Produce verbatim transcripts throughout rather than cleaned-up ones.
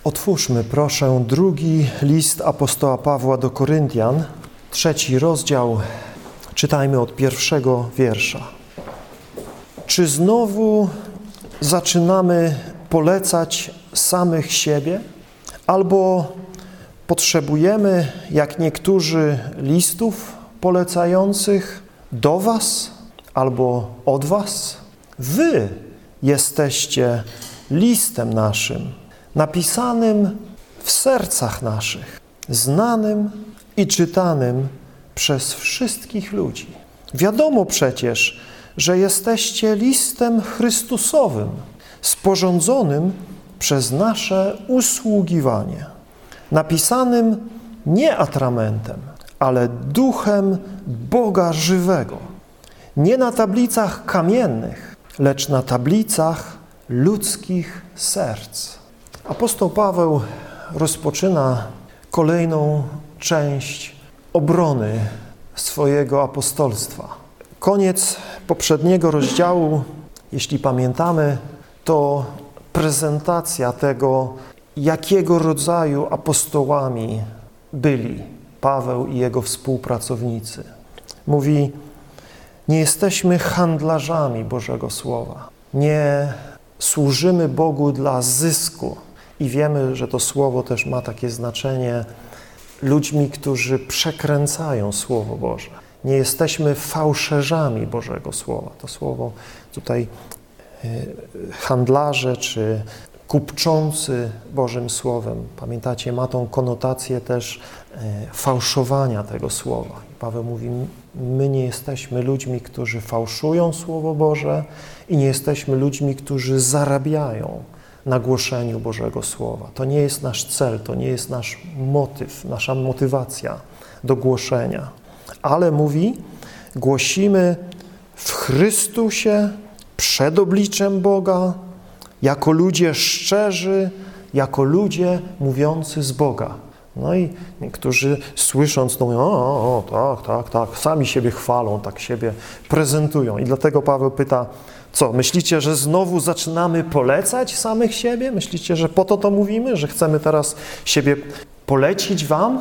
Otwórzmy proszę drugi list apostoła Pawła do Koryntian, trzeci rozdział, czytajmy od pierwszego wiersza. Czy znowu zaczynamy polecać samych siebie? Albo potrzebujemy, jak niektórzy, listów polecających do was albo od was? Wy jesteście listem naszym, napisanym w sercach naszych, znanym i czytanym przez wszystkich ludzi. Wiadomo przecież, że jesteście listem Chrystusowym, sporządzonym przez nasze usługiwanie, napisanym nie atramentem, ale duchem Boga żywego, nie na tablicach kamiennych, lecz na tablicach ludzkich serc. Apostoł Paweł rozpoczyna kolejną część obrony swojego apostolstwa. Koniec poprzedniego rozdziału, jeśli pamiętamy, to prezentacja tego, jakiego rodzaju apostołami byli Paweł i jego współpracownicy. Mówi, nie jesteśmy handlarzami Bożego Słowa. Nie służymy Bogu dla zysku. I wiemy, że to słowo też ma takie znaczenie ludźmi, którzy przekręcają Słowo Boże. Nie jesteśmy fałszerzami Bożego Słowa. To słowo tutaj handlarze czy kupczący Bożym Słowem, pamiętacie, ma tą konotację też fałszowania tego słowa. I Paweł mówi, my nie jesteśmy ludźmi, którzy fałszują Słowo Boże i nie jesteśmy ludźmi, którzy zarabiają na głoszeniu Bożego Słowa. To nie jest nasz cel, to nie jest nasz motyw, nasza motywacja do głoszenia. Ale mówi, głosimy w Chrystusie przed obliczem Boga, jako ludzie szczerzy, jako ludzie mówiący z Boga. No i niektórzy słysząc to mówią, o, o, tak, tak, tak, sami siebie chwalą, tak siebie prezentują. I dlatego Paweł pyta, co, myślicie, że znowu zaczynamy polecać samych siebie? Myślicie, że po to to mówimy, że chcemy teraz siebie polecić wam?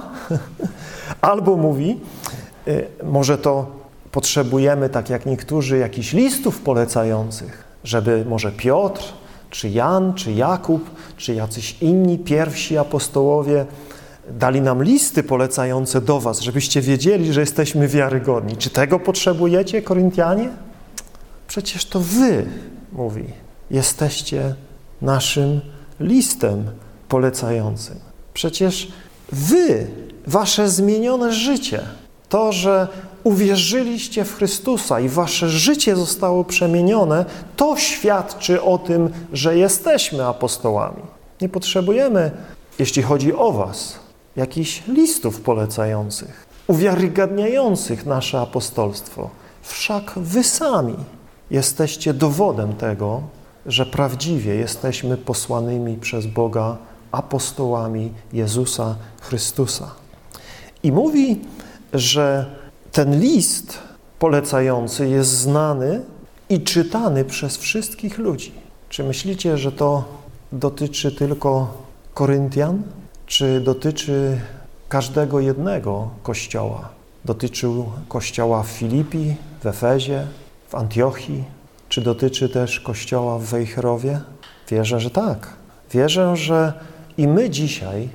Albo mówi, y, może to potrzebujemy, tak jak niektórzy, jakichś listów polecających, żeby może Piotr, czy Jan, czy Jakub, czy jacyś inni pierwsi apostołowie dali nam listy polecające do was, żebyście wiedzieli, że jesteśmy wiarygodni. Czy tego potrzebujecie, Koryntianie? Przecież to wy, mówi, jesteście naszym listem polecającym. Przecież wy, wasze zmienione życie, to, że uwierzyliście w Chrystusa i wasze życie zostało przemienione, to świadczy o tym, że jesteśmy apostołami. Nie potrzebujemy, jeśli chodzi o was, jakichś listów polecających, uwiarygadniających nasze apostolstwo. Wszak wy sami jesteście dowodem tego, że prawdziwie jesteśmy posłanymi przez Boga apostołami Jezusa Chrystusa. I mówi, że ten list polecający jest znany i czytany przez wszystkich ludzi. Czy myślicie, że to dotyczy tylko Koryntian? Czy dotyczy każdego jednego kościoła? Dotyczył kościoła w Filipi, w Efezie, w Antiochii? Czy dotyczy też kościoła w Wejherowie? Wierzę, że tak. Wierzę, że i my dzisiaj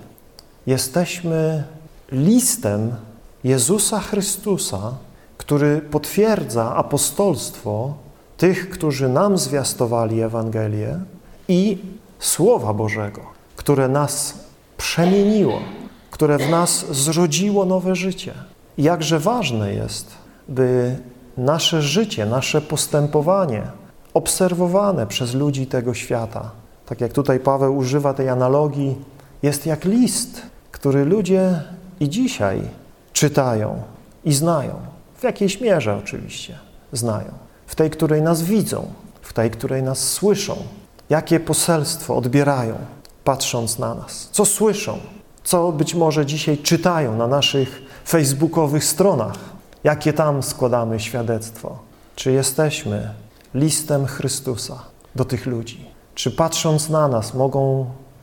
jesteśmy listem Jezusa Chrystusa, który potwierdza apostolstwo tych, którzy nam zwiastowali Ewangelię i Słowa Bożego, które nas przemieniło, które w nas zrodziło nowe życie. I jakże ważne jest, by nasze życie, nasze postępowanie obserwowane przez ludzi tego świata, tak jak tutaj Paweł używa tej analogii, jest jak list, który ludzie i dzisiaj czytają i znają. W jakiejś mierze oczywiście znają. W tej, której nas widzą, w tej, której nas słyszą. Jakie poselstwo odbierają, patrząc na nas. Co słyszą, co być może dzisiaj czytają na naszych facebookowych stronach. Jakie tam składamy świadectwo. Czy jesteśmy listem Chrystusa do tych ludzi? Czy patrząc na nas mogą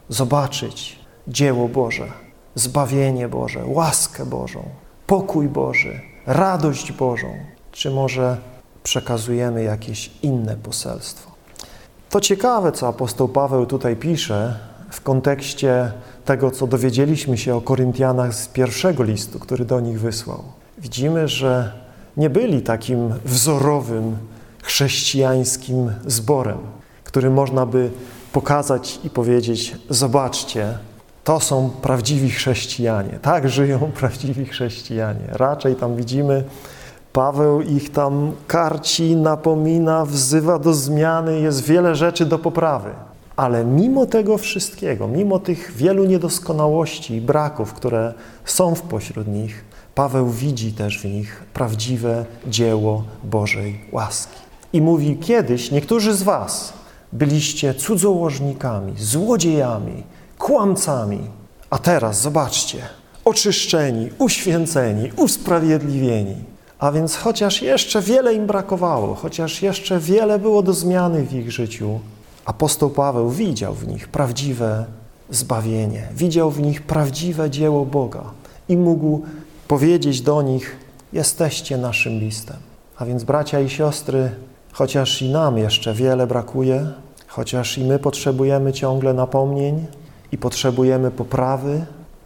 zobaczyć dzieło Boże, zbawienie Boże, łaskę Bożą, pokój Boży, radość Bożą, czy może przekazujemy jakieś inne poselstwo. To ciekawe, co apostoł Paweł tutaj pisze w kontekście tego, co dowiedzieliśmy się o Koryntianach z pierwszego listu, który do nich wysłał. Widzimy, że nie byli takim wzorowym chrześcijańskim zborem, który można by pokazać i powiedzieć: zobaczcie, to są prawdziwi chrześcijanie, tak żyją prawdziwi chrześcijanie. Raczej tam widzimy, Paweł ich tam karci, napomina, wzywa do zmiany, jest wiele rzeczy do poprawy. Ale mimo tego wszystkiego, mimo tych wielu niedoskonałości i braków, które są w pośród nich, Paweł widzi też w nich prawdziwe dzieło Bożej łaski. I mówi: kiedyś niektórzy z was byliście cudzołożnikami, złodziejami, kłamcami, a teraz zobaczcie, oczyszczeni, uświęceni, usprawiedliwieni. A więc chociaż jeszcze wiele im brakowało, chociaż jeszcze wiele było do zmiany w ich życiu, apostoł Paweł widział w nich prawdziwe zbawienie, widział w nich prawdziwe dzieło Boga i mógł powiedzieć do nich: jesteście naszym listem. A więc bracia i siostry, chociaż i nam jeszcze wiele brakuje, chociaż i my potrzebujemy ciągle napomnień i potrzebujemy poprawy,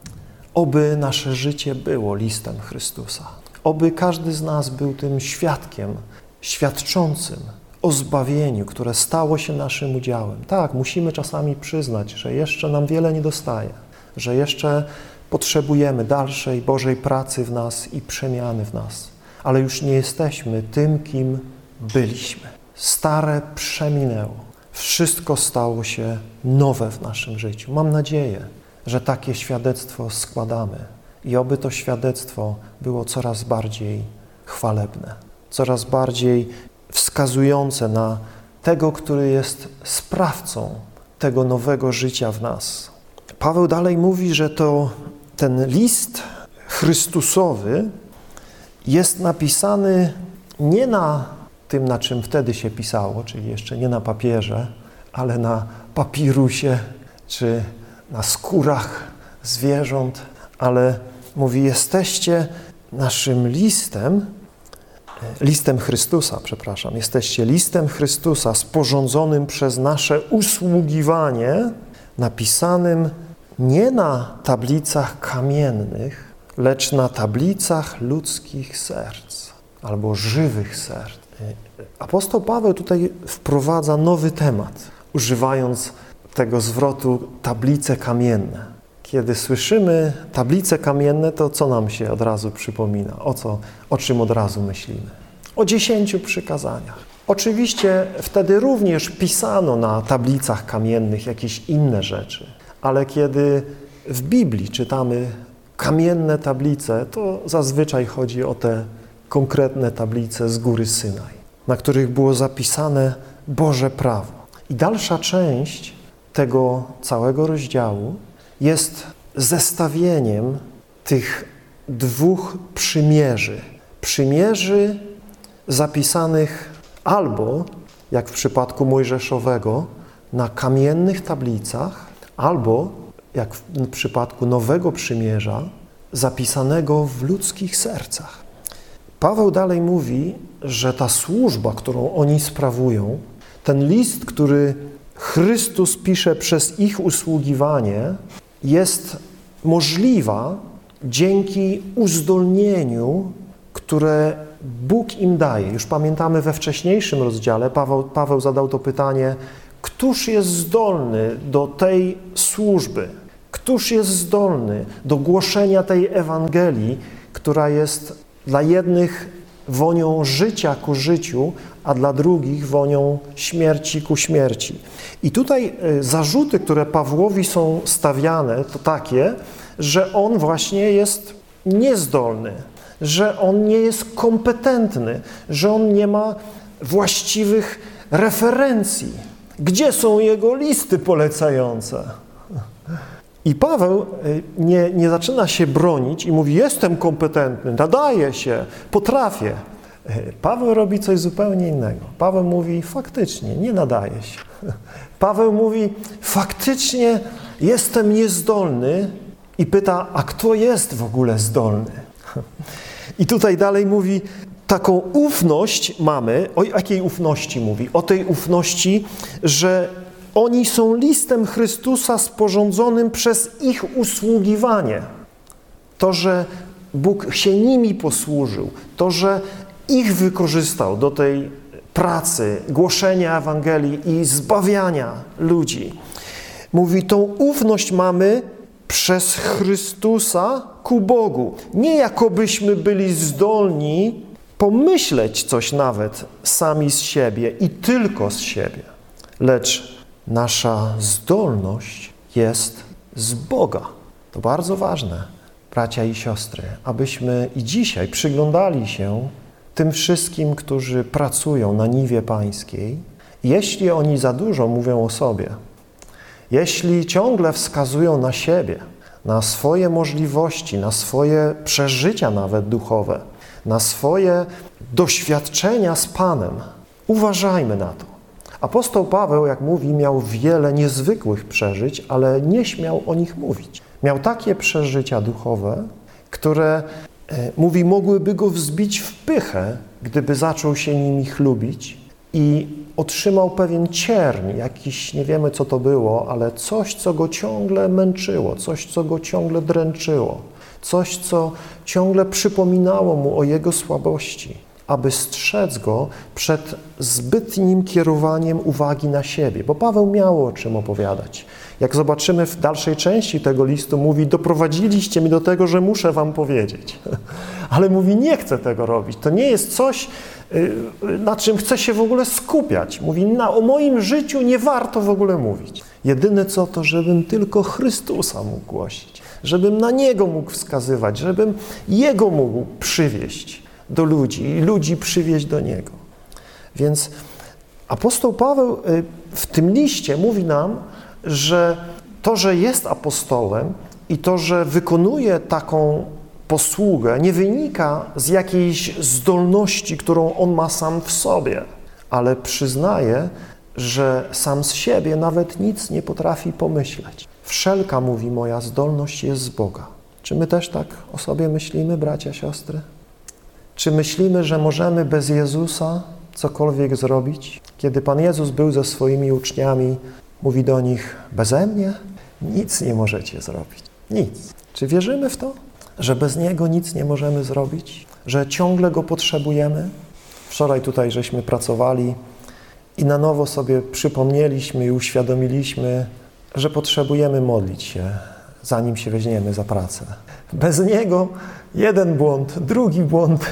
oby nasze życie było listem Chrystusa. Oby każdy z nas był tym świadkiem, świadczącym o zbawieniu, które stało się naszym udziałem. Tak, musimy czasami przyznać, że jeszcze nam wiele nie dostaje, że jeszcze potrzebujemy dalszej Bożej pracy w nas i przemiany w nas, ale już nie jesteśmy tym, kim byliśmy. Stare przeminęło. Wszystko stało się nowe w naszym życiu. Mam nadzieję, że takie świadectwo składamy i oby to świadectwo było coraz bardziej chwalebne, coraz bardziej wskazujące na tego, który jest sprawcą tego nowego życia w nas. Paweł dalej mówi, że to ten list Chrystusowy jest napisany nie na tym, na czym wtedy się pisało, czyli jeszcze nie na papierze, ale na papirusie czy na skórach zwierząt, ale mówi: jesteście naszym listem, listem Chrystusa, przepraszam, jesteście listem Chrystusa sporządzonym przez nasze usługiwanie, napisanym nie na tablicach kamiennych, lecz na tablicach ludzkich serc albo żywych serc. Apostoł Paweł tutaj wprowadza nowy temat, używając tego zwrotu tablice kamienne. Kiedy słyszymy tablice kamienne, to co nam się od razu przypomina? O co, o czym od razu myślimy? O dziesięciu przykazaniach. Oczywiście wtedy również pisano na tablicach kamiennych jakieś inne rzeczy, ale kiedy w Biblii czytamy kamienne tablice, to zazwyczaj chodzi o te konkretne tablice z góry Synaj, na których było zapisane Boże prawo. I dalsza część tego całego rozdziału jest zestawieniem tych dwóch przymierzy. Przymierzy zapisanych albo, jak w przypadku mojżeszowego, na kamiennych tablicach, albo, jak w przypadku Nowego Przymierza, zapisanego w ludzkich sercach. Paweł dalej mówi, że ta służba, którą oni sprawują, ten list, który Chrystus pisze przez ich usługiwanie, jest możliwa dzięki uzdolnieniu, które Bóg im daje. Już pamiętamy, we wcześniejszym rozdziale Paweł, Paweł zadał to pytanie: któż jest zdolny do tej służby? Któż jest zdolny do głoszenia tej Ewangelii, która jest dla jednych wonią życia ku życiu, a dla drugich wonią śmierci ku śmierci. I tutaj zarzuty, które Pawłowi są stawiane, to takie, że on właśnie jest niezdolny, że on nie jest kompetentny, że on nie ma właściwych referencji. Gdzie są jego listy polecające? I Paweł nie, nie zaczyna się bronić i mówi: jestem kompetentny, nadaję się, potrafię. Paweł robi coś zupełnie innego. Paweł mówi: faktycznie, nie nadaje się. Paweł mówi: faktycznie jestem niezdolny i pyta, a kto jest w ogóle zdolny? I tutaj dalej mówi, taką ufność mamy, o jakiej ufności mówi? O tej ufności, że oni są listem Chrystusa sporządzonym przez ich usługiwanie. To, że Bóg się nimi posłużył, to, że ich wykorzystał do tej pracy, głoszenia Ewangelii i zbawiania ludzi. Mówi, tą ufność mamy przez Chrystusa ku Bogu. Nie jakobyśmy byli zdolni pomyśleć coś nawet sami z siebie i tylko z siebie, lecz nasza zdolność jest z Boga. To bardzo ważne, bracia i siostry, abyśmy i dzisiaj przyglądali się tym wszystkim, którzy pracują na niwie pańskiej, jeśli oni za dużo mówią o sobie, jeśli ciągle wskazują na siebie, na swoje możliwości, na swoje przeżycia nawet duchowe, na swoje doświadczenia z Panem, uważajmy na to. Apostoł Paweł, jak mówi, miał wiele niezwykłych przeżyć, ale nie śmiał o nich mówić. Miał takie przeżycia duchowe, które, e, mówi, mogłyby go wzbić w pychę, gdyby zaczął się nimi chlubić i otrzymał pewien cierń, jakiś, nie wiemy co to było, ale coś, co go ciągle męczyło, coś, co go ciągle dręczyło, coś, co ciągle przypominało mu o jego słabości, aby strzec go przed zbytnim kierowaniem uwagi na siebie, bo Paweł miał o czym opowiadać. Jak zobaczymy w dalszej części tego listu, mówi, doprowadziliście mnie do tego, że muszę wam powiedzieć. Ale mówi, nie chcę tego robić. To nie jest coś, na czym chcę się w ogóle skupiać. Mówi, na, o moim życiu nie warto w ogóle mówić. Jedyne co, to żebym tylko Chrystusa mógł głosić, żebym na Niego mógł wskazywać, żebym Jego mógł przywieźć do ludzi i ludzi przywieźć do Niego. Więc apostoł Paweł w tym liście mówi nam, że to, że jest apostołem i to, że wykonuje taką posługę, nie wynika z jakiejś zdolności, którą on ma sam w sobie, ale przyznaje, że sam z siebie nawet nic nie potrafi pomyśleć. Wszelka, mówi, moja zdolność jest z Boga. Czy my też tak o sobie myślimy, bracia, siostry? Czy myślimy, że możemy bez Jezusa cokolwiek zrobić? Kiedy Pan Jezus był ze swoimi uczniami, mówi do nich, beze mnie nic nie możecie zrobić. Nic. Czy wierzymy w to, że bez Niego nic nie możemy zrobić? Że ciągle Go potrzebujemy? Wczoraj tutaj żeśmy pracowali i na nowo sobie przypomnieliśmy i uświadomiliśmy, że potrzebujemy modlić się, zanim się weźmiemy za pracę. Bez Niego jeden błąd, drugi błąd.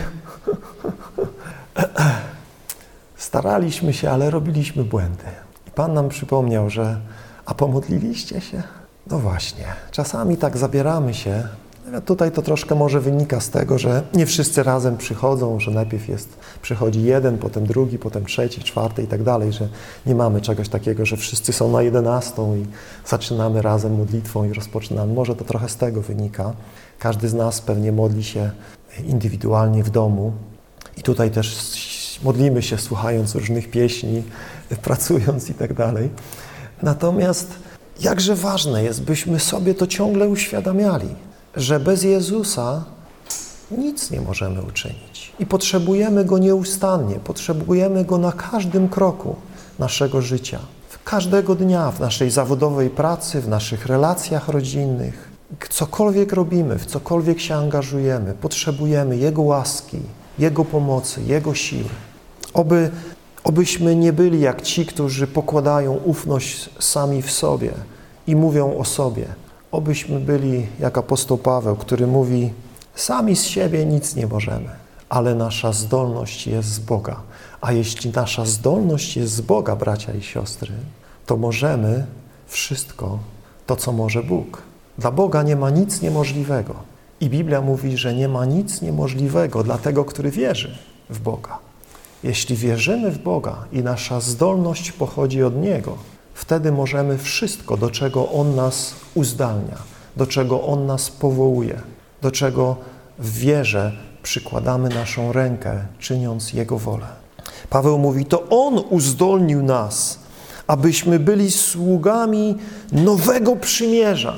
Staraliśmy się, ale robiliśmy błędy. I Pan nam przypomniał, że a pomodliliście się? No właśnie, czasami tak zabieramy się. Tutaj to troszkę może wynika z tego, że nie wszyscy razem przychodzą, że najpierw jest, przychodzi jeden, potem drugi, potem trzeci, czwarty i tak dalej, że nie mamy czegoś takiego, że wszyscy są na jedenastą i zaczynamy razem modlitwą i rozpoczynamy. Może to trochę z tego wynika. Każdy z nas pewnie modli się indywidualnie w domu i tutaj też modlimy się słuchając różnych pieśni, pracując i tak dalej. Natomiast jakże ważne jest, byśmy sobie to ciągle uświadamiali, że bez Jezusa nic nie możemy uczynić i potrzebujemy Go nieustannie, potrzebujemy Go na każdym kroku naszego życia, każdego dnia, w naszej zawodowej pracy, w naszych relacjach rodzinnych, cokolwiek robimy, w cokolwiek się angażujemy, potrzebujemy Jego łaski, Jego pomocy, Jego siły. Oby, obyśmy nie byli jak ci, którzy pokładają ufność sami w sobie i mówią o sobie. Obyśmy byli jak apostoł Paweł, który mówi, sami z siebie nic nie możemy, ale nasza zdolność jest z Boga. A jeśli nasza zdolność jest z Boga, bracia i siostry, to możemy wszystko to, co może Bóg. Dla Boga nie ma nic niemożliwego. I Biblia mówi, że nie ma nic niemożliwego dla tego, który wierzy w Boga. Jeśli wierzymy w Boga i nasza zdolność pochodzi od Niego, wtedy możemy wszystko, do czego On nas uzdalnia, do czego On nas powołuje, do czego w wierze przykładamy naszą rękę, czyniąc Jego wolę. Paweł mówi, to On uzdolnił nas, abyśmy byli sługami nowego przymierza.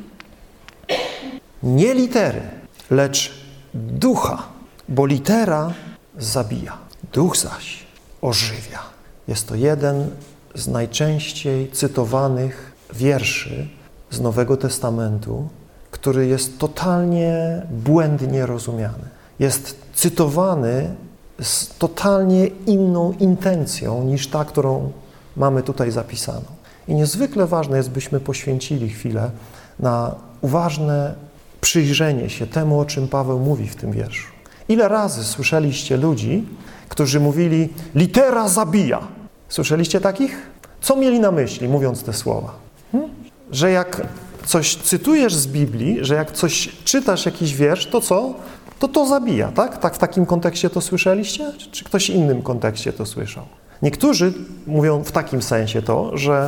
Nie litery, lecz ducha, bo litera zabija, duch zaś ożywia. Jest to jeden z najczęściej cytowanych wierszy z Nowego Testamentu, który jest totalnie błędnie rozumiany. Jest cytowany z totalnie inną intencją niż ta, którą mamy tutaj zapisaną. I niezwykle ważne jest, byśmy poświęcili chwilę na uważne przyjrzenie się temu, o czym Paweł mówi w tym wierszu. Ile razy słyszeliście ludzi, którzy mówili, litera zabija? Słyszeliście takich? Co mieli na myśli, mówiąc te słowa? Hmm? Że jak coś cytujesz z Biblii, że jak coś czytasz, jakiś wiersz, to co? To to zabija, tak? Tak w takim kontekście to słyszeliście? Czy ktoś w innym kontekście to słyszał? Niektórzy mówią w takim sensie to, że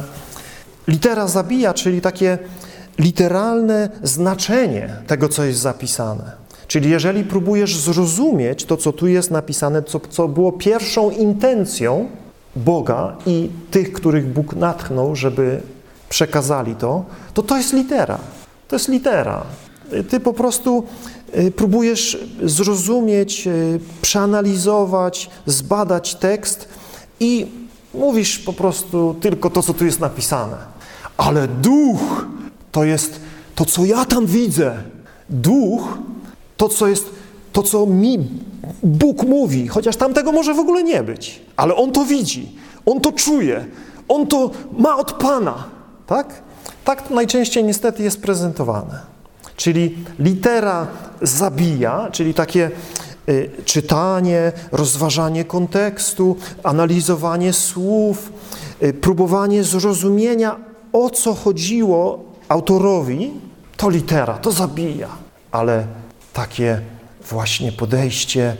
litera zabija, czyli takie literalne znaczenie tego, co jest zapisane. Czyli jeżeli próbujesz zrozumieć to, co tu jest napisane, co, co było pierwszą intencją Boga i tych, których Bóg natchnął, żeby przekazali to, to to jest litera. To jest litera. Ty po prostu próbujesz zrozumieć, przeanalizować, zbadać tekst i mówisz po prostu tylko to, co tu jest napisane. Ale duch to jest to, co ja tam widzę. Duch to, co jest, to, co mi Bóg mówi, chociaż tam tego może w ogóle nie być. Ale On to widzi, On to czuje, On to ma od Pana. Tak? Tak to najczęściej niestety jest prezentowane. Czyli litera zabija, czyli takie y, czytanie, rozważanie kontekstu, analizowanie słów, y, próbowanie zrozumienia, o co chodziło autorowi, to litera, to zabija. Ale takie właśnie podejście,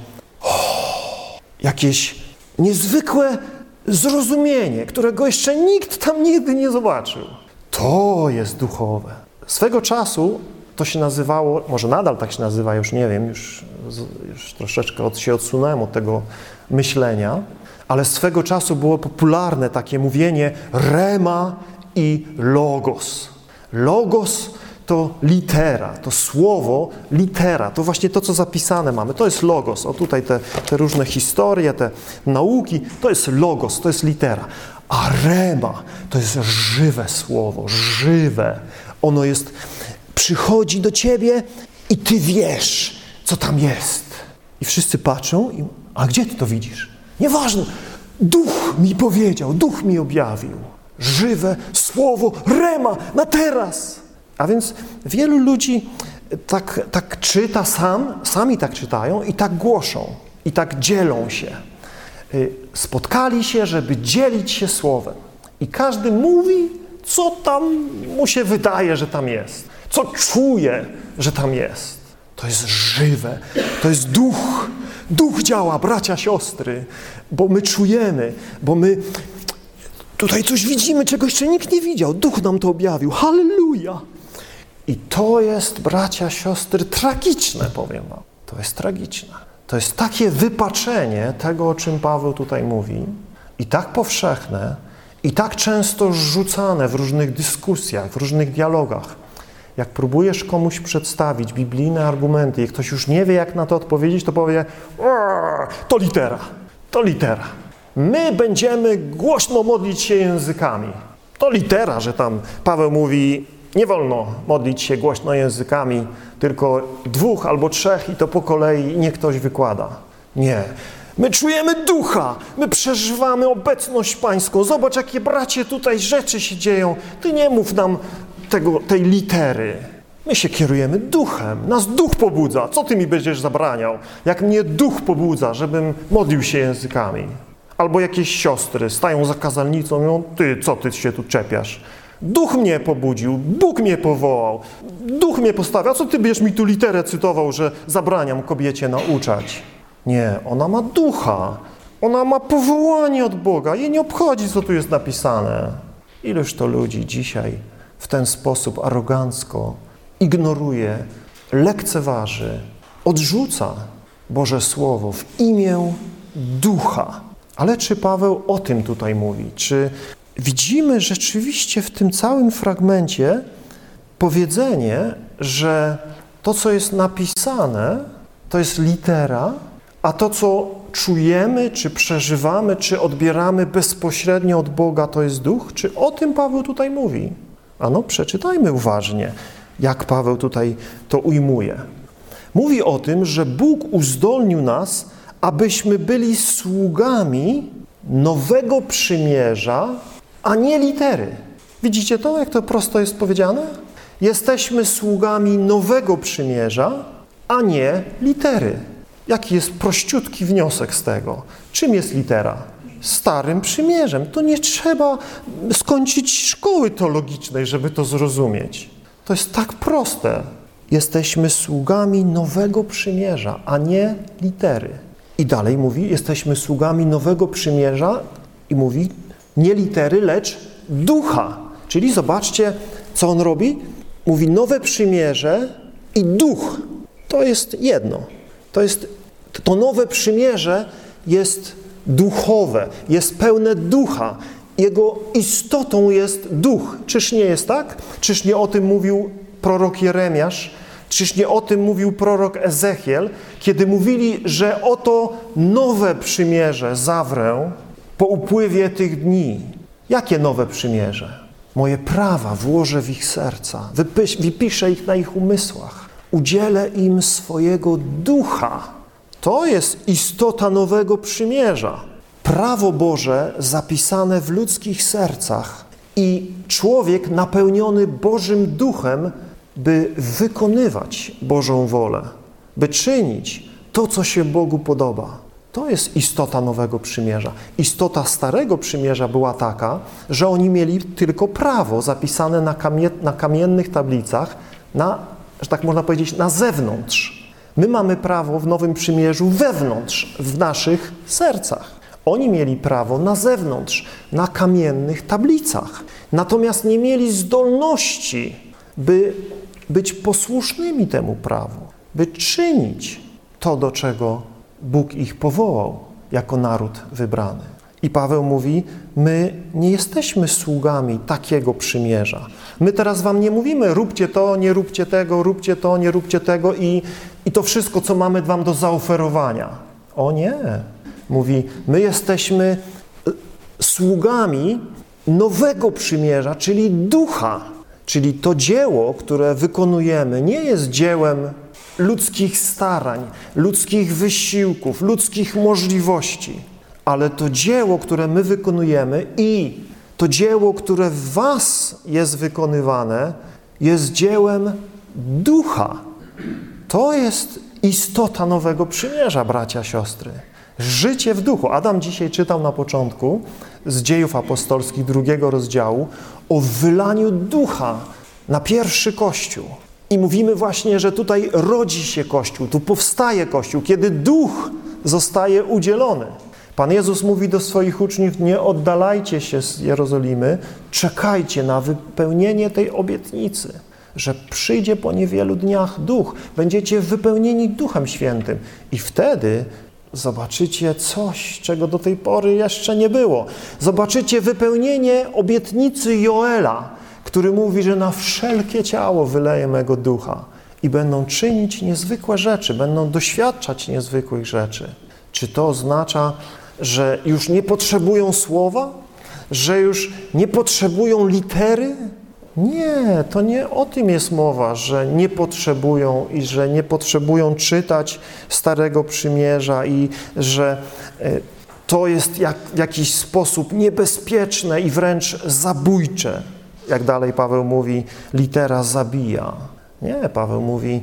oh, jakieś niezwykłe zrozumienie, którego jeszcze nikt tam nigdy nie zobaczył. To jest duchowe. Swego czasu to się nazywało, może nadal tak się nazywa, już nie wiem, już, już troszeczkę od, się odsunąłem od tego myślenia, ale swego czasu było popularne takie mówienie rema i logos. Logos to litera, to słowo litera, to właśnie to, co zapisane mamy, to jest logos. O tutaj te, te różne historie, te nauki, to jest logos, to jest litera. A rema to jest żywe słowo, żywe. Ono jest, przychodzi do ciebie i ty wiesz, co tam jest. I wszyscy patrzą, i, a gdzie ty to widzisz? Nieważne, duch mi powiedział, duch mi objawił. Żywe słowo, rema, na teraz. A więc wielu ludzi tak, tak czyta sam, sami tak czytają i tak głoszą, i tak dzielą się. Spotkali się, żeby dzielić się słowem. I każdy mówi, co tam mu się wydaje, że tam jest. Co czuje, że tam jest. To jest żywe, to jest duch. Duch działa, bracia, siostry, bo my czujemy, bo my tutaj coś widzimy, czego jeszcze nikt nie widział. Duch nam to objawił. Halleluja! I to jest, bracia, siostry, tragiczne, powiem wam. To jest tragiczne. To jest takie wypaczenie tego, o czym Paweł tutaj mówi, i tak powszechne, i tak często rzucane w różnych dyskusjach, w różnych dialogach. Jak próbujesz komuś przedstawić biblijne argumenty i ktoś już nie wie, jak na to odpowiedzieć, to powie, to litera, to litera. My będziemy głośno modlić się językami. To litera, że tam Paweł mówi, nie wolno modlić się głośno językami, tylko dwóch albo trzech i to po kolei i niech ktoś wykłada. Nie. My czujemy ducha, my przeżywamy obecność pańską. Zobacz, jakie, bracie, tutaj rzeczy się dzieją. Ty nie mów nam tego, tej litery. My się kierujemy duchem. Nas duch pobudza. Co ty mi będziesz zabraniał? Jak mnie duch pobudza, żebym modlił się językami. Albo jakieś siostry stają za kazalnicą i mówią, ty, co ty się tu czepiasz? Duch mnie pobudził, Bóg mnie powołał, duch mnie postawił. A co ty będziesz mi tu literę cytował, że zabraniam kobiecie nauczać? Nie, ona ma ducha, ona ma powołanie od Boga, jej nie obchodzi, co tu jest napisane. Ileż to ludzi dzisiaj w ten sposób arogancko ignoruje, lekceważy, odrzuca Boże Słowo w imię ducha. Ale czy Paweł o tym tutaj mówi? Czy widzimy rzeczywiście w tym całym fragmencie powiedzenie, że to, co jest napisane, to jest litera, a to, co czujemy, czy przeżywamy, czy odbieramy bezpośrednio od Boga, to jest duch? Czy o tym Paweł tutaj mówi? Ano, przeczytajmy uważnie, jak Paweł tutaj to ujmuje. Mówi o tym, że Bóg uzdolnił nas, abyśmy byli sługami nowego przymierza, a nie litery. Widzicie to, jak to prosto jest powiedziane? Jesteśmy sługami nowego przymierza, a nie litery. Jaki jest prościutki wniosek z tego? Czym jest litera? Starym przymierzem. To nie trzeba skończyć szkoły teologicznej, żeby to zrozumieć. To jest tak proste. Jesteśmy sługami nowego przymierza, a nie litery. I dalej mówi, jesteśmy sługami nowego przymierza i mówi, nie litery, lecz ducha. Czyli zobaczcie, co on robi. Mówi nowe przymierze i duch. To jest jedno. To jest, to nowe przymierze jest duchowe, jest pełne ducha. Jego istotą jest duch. Czyż nie jest tak? Czyż nie o tym mówił prorok Jeremiasz? Czyż nie o tym mówił prorok Ezechiel, kiedy mówili, że oto nowe przymierze zawrę po upływie tych dni. Jakie nowe przymierze? Moje prawa włożę w ich serca, wypisz, wypiszę ich na ich umysłach. Udzielę im swojego ducha. To jest istota nowego przymierza. Prawo Boże zapisane w ludzkich sercach i człowiek napełniony Bożym Duchem, by wykonywać Bożą wolę, by czynić to, co się Bogu podoba. To jest istota nowego przymierza. Istota starego przymierza była taka, że oni mieli tylko prawo zapisane na, kamie na kamiennych tablicach, na, że tak można powiedzieć, na zewnątrz. My mamy prawo w nowym przymierzu wewnątrz, w naszych sercach. Oni mieli prawo na zewnątrz, na kamiennych tablicach. Natomiast nie mieli zdolności, by być posłusznymi temu prawu, by czynić to, do czego Bóg ich powołał jako naród wybrany. I Paweł mówi, my nie jesteśmy sługami takiego przymierza. My teraz wam nie mówimy, róbcie to, nie róbcie tego, róbcie to, nie róbcie tego i, i to wszystko, co mamy wam do zaoferowania. O nie. Mówi, my jesteśmy sługami nowego przymierza, czyli ducha. Czyli to dzieło, które wykonujemy, nie jest dziełem ludzkich starań, ludzkich wysiłków, ludzkich możliwości, ale to dzieło, które my wykonujemy i to dzieło, które w was jest wykonywane, jest dziełem ducha. To jest istota nowego przymierza, bracia, siostry. Życie w duchu. Adam dzisiaj czytał na początku z Dziejów Apostolskich drugiego rozdziału o wylaniu ducha na pierwszy Kościół. I mówimy właśnie, że tutaj rodzi się Kościół, tu powstaje Kościół, kiedy duch zostaje udzielony. Pan Jezus mówi do swoich uczniów, nie oddalajcie się z Jerozolimy, czekajcie na wypełnienie tej obietnicy, że przyjdzie po niewielu dniach duch, będziecie wypełnieni Duchem Świętym i wtedy zobaczycie coś, czego do tej pory jeszcze nie było. Zobaczycie wypełnienie obietnicy Joela, który mówi, że na wszelkie ciało wyleje mego ducha i będą czynić niezwykłe rzeczy, będą doświadczać niezwykłych rzeczy. Czy to oznacza, że już nie potrzebują słowa? Że już nie potrzebują litery? Nie, to nie o tym jest mowa, że nie potrzebują i że nie potrzebują czytać Starego Przymierza i że to jest jak, w jakiś sposób niebezpieczne i wręcz zabójcze. Jak dalej Paweł mówi, litera zabija. Nie, Paweł mówi,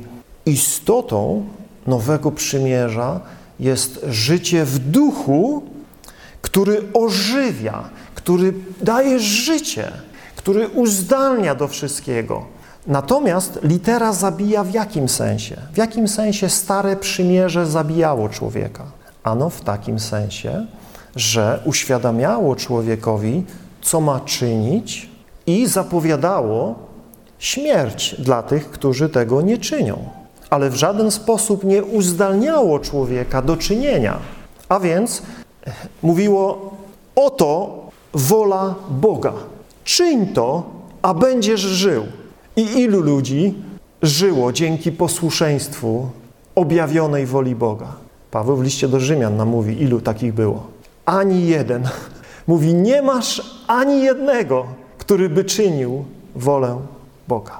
istotą nowego przymierza jest życie w duchu, który ożywia, który daje życie, który uzdalnia do wszystkiego. Natomiast litera zabija w jakim sensie? W jakim sensie Stare Przymierze zabijało człowieka? Ano w takim sensie, że uświadamiało człowiekowi, co ma czynić i zapowiadało śmierć dla tych, którzy tego nie czynią. Ale w żaden sposób nie uzdalniało człowieka do czynienia. A więc mówiło, oto wola Boga. Czyń to, a będziesz żył. I ilu ludzi żyło dzięki posłuszeństwu objawionej woli Boga? Paweł w liście do Rzymian nam mówi, ilu takich było. Ani jeden. Mówi, nie masz ani jednego, który by czynił wolę Boga.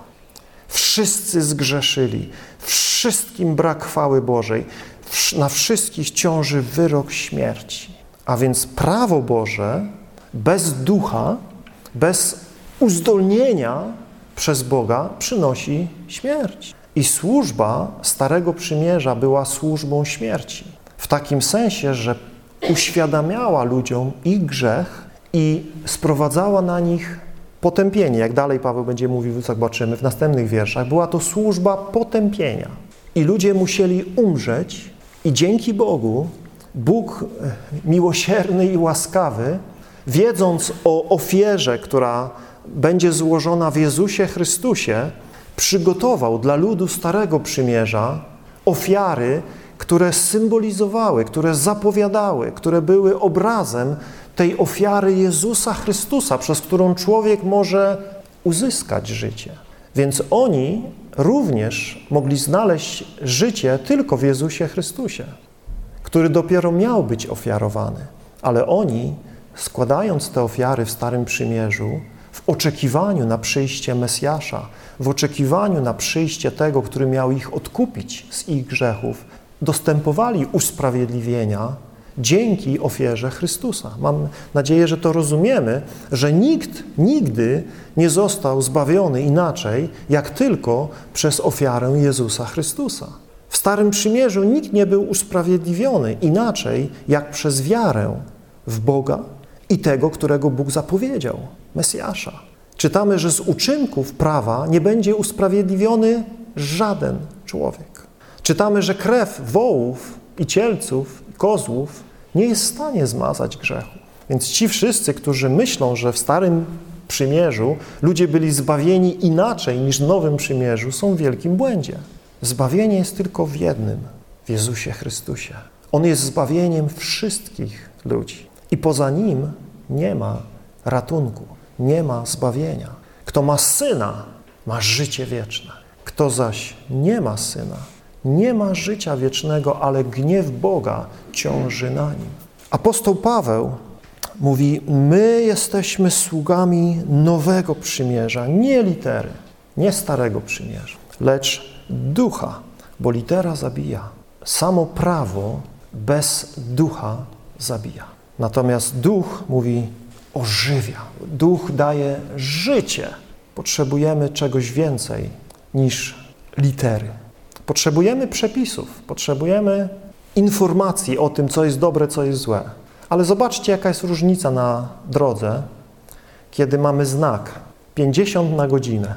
Wszyscy zgrzeszyli, wszystkim brak chwały Bożej, na wszystkich ciąży wyrok śmierci. A więc prawo Boże bez ducha, bez uzdolnienia przez Boga przynosi śmierć. I służba Starego Przymierza była służbą śmierci. W takim sensie, że uświadamiała ludziom ich grzech i sprowadzała na nich potępienie. Jak dalej Paweł będzie mówił, zobaczymy w następnych wierszach, była to służba potępienia. I ludzie musieli umrzeć i dzięki Bogu, Bóg miłosierny i łaskawy, wiedząc o ofierze, która będzie złożona w Jezusie Chrystusie, przygotował dla ludu Starego Przymierza ofiary, które symbolizowały, które zapowiadały, które były obrazem tej ofiary Jezusa Chrystusa, przez którą człowiek może uzyskać życie. Więc oni również mogli znaleźć życie tylko w Jezusie Chrystusie, który dopiero miał być ofiarowany. Ale oni, składając te ofiary w Starym Przymierzu, w oczekiwaniu na przyjście Mesjasza, w oczekiwaniu na przyjście tego, który miał ich odkupić z ich grzechów, dostępowali usprawiedliwienia dzięki ofierze Chrystusa. Mam nadzieję, że to rozumiemy, że nikt nigdy nie został zbawiony inaczej, jak tylko przez ofiarę Jezusa Chrystusa. W Starym Przymierzu nikt nie był usprawiedliwiony inaczej, jak przez wiarę w Boga i tego, którego Bóg zapowiedział, Mesjasza. Czytamy, że z uczynków prawa nie będzie usprawiedliwiony żaden człowiek. Czytamy, że krew wołów i cielców, i kozłów nie jest w stanie zmazać grzechu. Więc ci wszyscy, którzy myślą, że w Starym Przymierzu ludzie byli zbawieni inaczej niż w Nowym Przymierzu, są w wielkim błędzie. Zbawienie jest tylko w jednym, w Jezusie Chrystusie. On jest zbawieniem wszystkich ludzi. I poza Nim nie ma ratunku, nie ma zbawienia. Kto ma Syna, ma życie wieczne. Kto zaś nie ma Syna, nie ma życia wiecznego, ale gniew Boga ciąży na nim. Apostoł Paweł mówi, my jesteśmy sługami nowego przymierza, nie litery, nie starego przymierza, lecz ducha, bo litera zabija. Samo prawo bez ducha zabija. Natomiast duch mówi, ożywia. Duch daje życie. Potrzebujemy czegoś więcej niż litery. Potrzebujemy przepisów, potrzebujemy informacji o tym, co jest dobre, co jest złe. Ale zobaczcie, jaka jest różnica na drodze, kiedy mamy znak pięćdziesiąt na godzinę.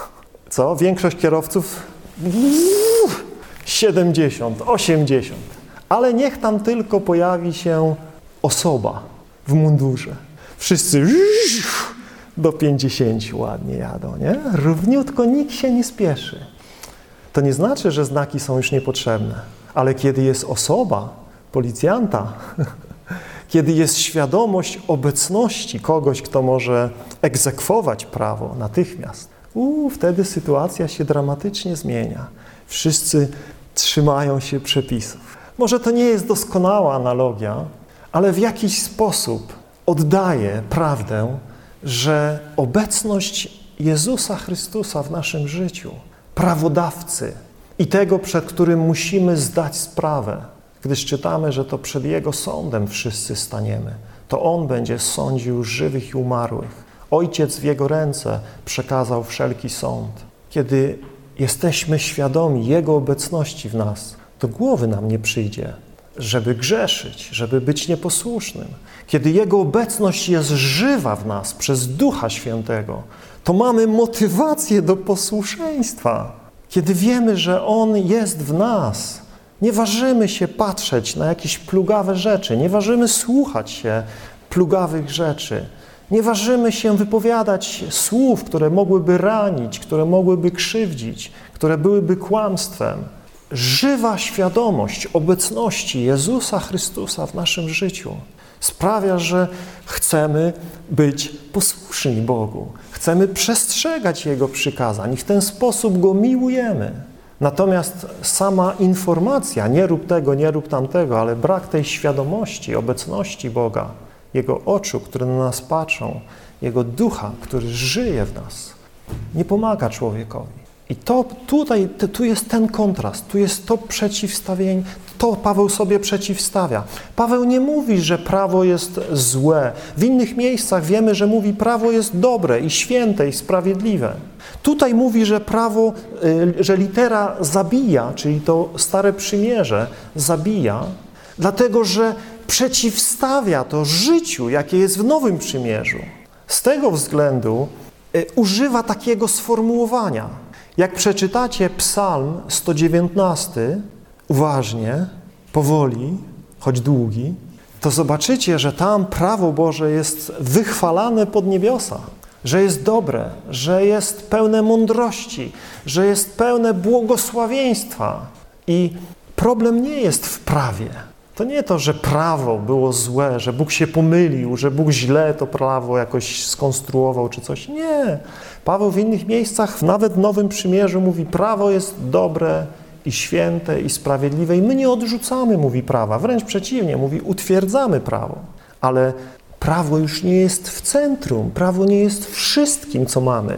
Co? Większość kierowców siedemdziesiąt, osiemdziesiąt. Ale niech tam tylko pojawi się osoba w mundurze. Wszyscy do pięćdziesięciu ładnie jadą, nie? Równiutko, nikt się nie spieszy. To nie znaczy, że znaki są już niepotrzebne, ale kiedy jest osoba, policjanta, kiedy jest świadomość obecności kogoś, kto może egzekwować prawo natychmiast, uu, wtedy sytuacja się dramatycznie zmienia. Wszyscy trzymają się przepisów. Może to nie jest doskonała analogia, ale w jakiś sposób oddaje prawdę, że obecność Jezusa Chrystusa w naszym życiu, prawodawcy i tego, przed którym musimy zdać sprawę, gdyż czytamy, że to przed Jego sądem wszyscy staniemy, to On będzie sądził żywych i umarłych. Ojciec w Jego ręce przekazał wszelki sąd. Kiedy jesteśmy świadomi Jego obecności w nas, do głowy nam nie przyjdzie, żeby grzeszyć, żeby być nieposłusznym. Kiedy Jego obecność jest żywa w nas przez Ducha Świętego, to mamy motywację do posłuszeństwa. Kiedy wiemy, że On jest w nas, nie ważymy się patrzeć na jakieś plugawe rzeczy, nie ważymy słuchać się plugawych rzeczy, nie ważymy się wypowiadać słów, które mogłyby ranić, które mogłyby krzywdzić, które byłyby kłamstwem. Żywa świadomość obecności Jezusa Chrystusa w naszym życiu Sprawia, że chcemy być posłuszni Bogu. Chcemy przestrzegać Jego przykazań i w ten sposób Go miłujemy. Natomiast sama informacja, nie rób tego, nie rób tamtego, ale brak tej świadomości, obecności Boga, Jego oczu, które na nas patrzą, Jego ducha, który żyje w nas, nie pomaga człowiekowi. I to tutaj, tu jest ten kontrast, tu jest to przeciwstawienie, to Paweł sobie przeciwstawia. Paweł nie mówi, że prawo jest złe. W innych miejscach wiemy, że mówi, prawo jest dobre i święte i sprawiedliwe. Tutaj mówi, że prawo, że litera zabija, czyli to stare przymierze zabija, dlatego że przeciwstawia to życiu, jakie jest w nowym przymierzu. Z tego względu używa takiego sformułowania. Jak przeczytacie Psalm sto dziewiętnasty uważnie, powoli, choć długi, to zobaczycie, że tam prawo Boże jest wychwalane pod niebiosa, że jest dobre, że jest pełne mądrości, że jest pełne błogosławieństwa. I problem nie jest w prawie. To nie to, że prawo było złe, że Bóg się pomylił, że Bóg źle to prawo jakoś skonstruował czy coś. Nie. Paweł w innych miejscach, nawet w Nowym Przymierzu mówi, prawo jest dobre i święte i sprawiedliwe i my nie odrzucamy, mówi, prawa. Wręcz przeciwnie, mówi, utwierdzamy prawo. Ale prawo już nie jest w centrum. Prawo nie jest wszystkim, co mamy.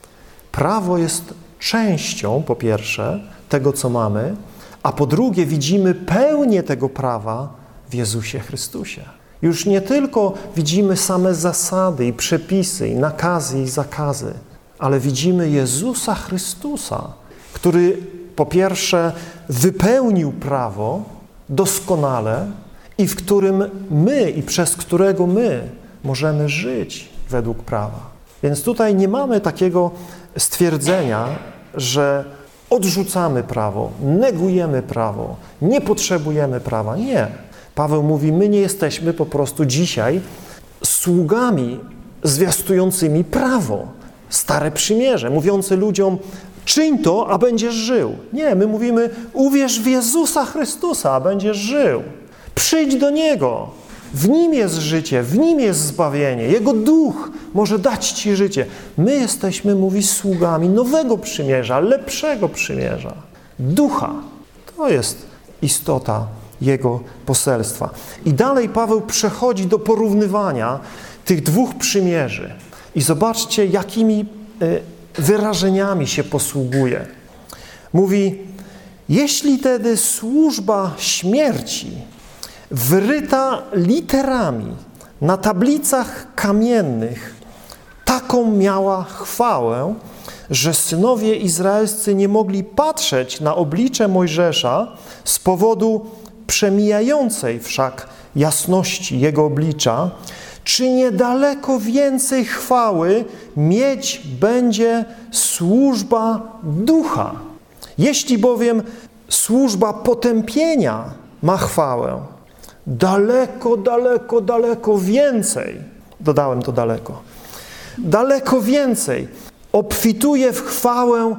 Prawo jest częścią, po pierwsze, tego, co mamy, a po drugie widzimy pełnię tego prawa w Jezusie Chrystusie. Już nie tylko widzimy same zasady i przepisy, i nakazy, i zakazy, ale widzimy Jezusa Chrystusa, który po pierwsze wypełnił prawo doskonale i w którym my i przez którego my możemy żyć według prawa. Więc tutaj nie mamy takiego stwierdzenia, że odrzucamy prawo, negujemy prawo, nie potrzebujemy prawa. Nie. Paweł mówi, my nie jesteśmy po prostu dzisiaj sługami zwiastującymi prawo, stare przymierze, mówiące ludziom, czyń to, a będziesz żył. Nie, my mówimy, uwierz w Jezusa Chrystusa, a będziesz żył. Przyjdź do Niego. W Nim jest życie, w Nim jest zbawienie. Jego Duch może dać Ci życie. My jesteśmy, mówi, sługami nowego przymierza, lepszego przymierza. Ducha. To jest istota Jego poselstwa. I dalej Paweł przechodzi do porównywania tych dwóch przymierzy. I zobaczcie, jakimi wyrażeniami się posługuje. Mówi, jeśli tedy służba śmierci wyryta literami na tablicach kamiennych taką miała chwałę, że synowie izraelscy nie mogli patrzeć na oblicze Mojżesza z powodu przemijającej wszak jasności jego oblicza, czy niedaleko więcej chwały mieć będzie służba ducha. Jeśli bowiem służba potępienia ma chwałę, daleko, daleko, daleko więcej, dodałem to daleko, daleko więcej obfituje w chwałę